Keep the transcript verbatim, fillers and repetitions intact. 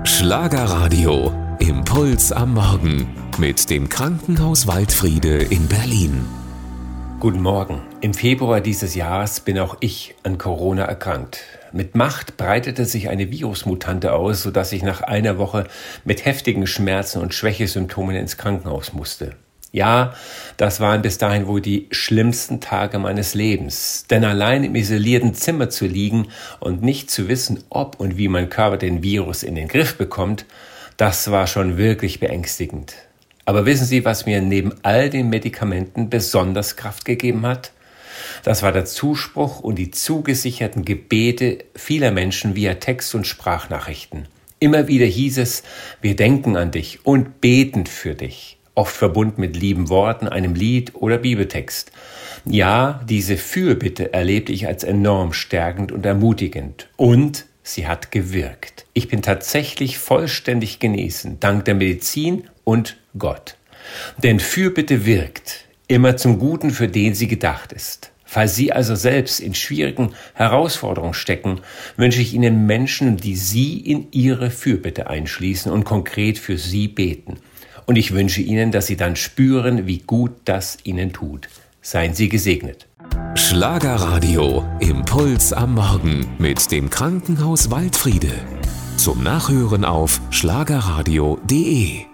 Schlagerradio, Impuls am Morgen mit dem Krankenhaus Waldfriede in Berlin. Guten Morgen. Im Februar dieses Jahres bin auch ich an Corona erkrankt. Mit Macht breitete sich eine Virusmutante aus, sodass ich nach einer Woche mit heftigen Schmerzen und Schwächesymptomen ins Krankenhaus musste. Ja, das waren bis dahin wohl die schlimmsten Tage meines Lebens. Denn allein im isolierten Zimmer zu liegen und nicht zu wissen, ob und wie mein Körper den Virus in den Griff bekommt, das war schon wirklich beängstigend. Aber wissen Sie, was mir neben all den Medikamenten besonders Kraft gegeben hat? Das war der Zuspruch und die zugesicherten Gebete vieler Menschen via Text- und Sprachnachrichten. Immer wieder hieß es, wir denken an dich und beten für dich. Oft verbunden mit lieben Worten, einem Lied oder Bibeltext. Ja, diese Fürbitte erlebte ich als enorm stärkend und ermutigend. Und sie hat gewirkt. Ich bin tatsächlich vollständig genesen, dank der Medizin und Gott. Denn Fürbitte wirkt, immer zum Guten, für den sie gedacht ist. Falls Sie also selbst in schwierigen Herausforderungen stecken, wünsche ich Ihnen Menschen, die Sie in Ihre Fürbitte einschließen und konkret für Sie beten. Und ich wünsche Ihnen, dass Sie dann spüren, wie gut das Ihnen tut. Seien Sie gesegnet. Schlagerradio, Impuls am Morgen mit dem Krankenhaus Waldfriede. Zum Nachhören auf schlagerradio punkt de.